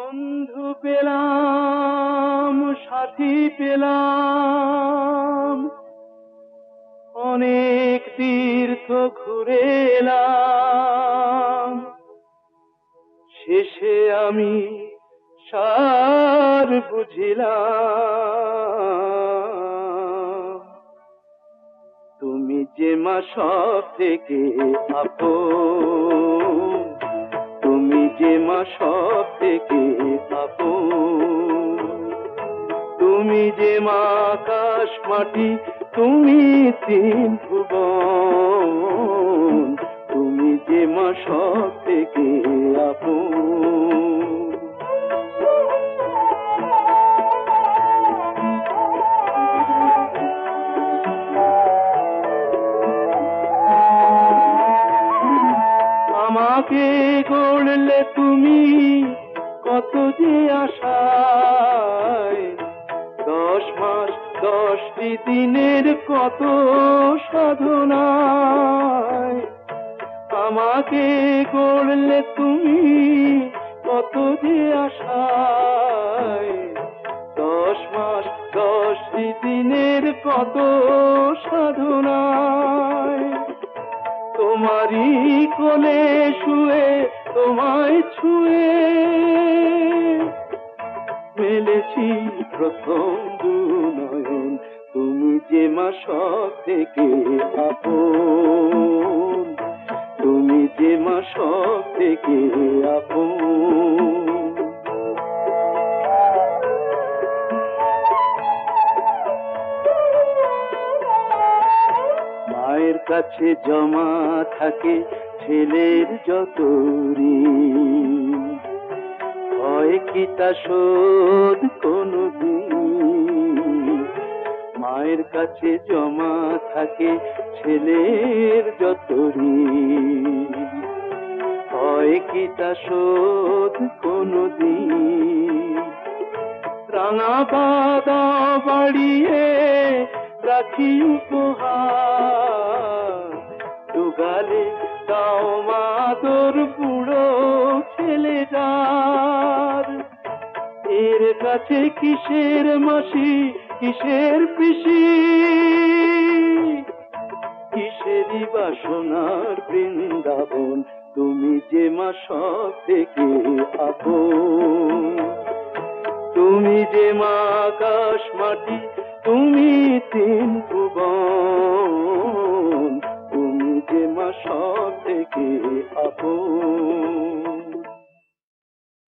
বন্ধু পেলাম, সাথী পেলাম, অনেক তীর্থ ঘুরে এলাম, শেষে আমি সার বুঝিলাম, তুমি যে মা সব থেকে আপন, তুমি যে মা সব থেকে আপন, তুমি যে মা আকাশ মাটি, তুমি তিন ভুবন, তুমি যে মা সব থেকে আপন। আমাকে গড়লে তুমি কত যে আশায়, 10 মাস 10টি দিনের কত সাধনায়, আমাকে গড়লে তুমি কত যে আশায়, 10 মাস 10টি দিনের কত সাধনায়, তোমারই কোলে শুয়ে তোমায় ছুঁয়ে মেলেছি প্রথম দুনয়ন, তুমি যে মা সব থেকে আপন, তুমি যে মা সব থেকে আপন। মায়ের কাছে জমা থাকে ছেলের যত ঋণ, হয় কি তা শোধ কোনদিন, মায়ের কাছে জমা থাকে ছেলের যত ঋণ, হয় কি তা শোধ কোনদিন, রাঙা বাদা বাড়িয়ে রাখি উপহার, দুগালে দাও মাদর বুড়ো ছেলেটার, এর কাছে কিসের মাসি কিসের পিসি, কিসেরই বাসনার বৃন্দাবন, তুমি যে মা সব থেকে আপন, তুমি যে মা আকাশ মাটি, তুমি তিন ভুবন।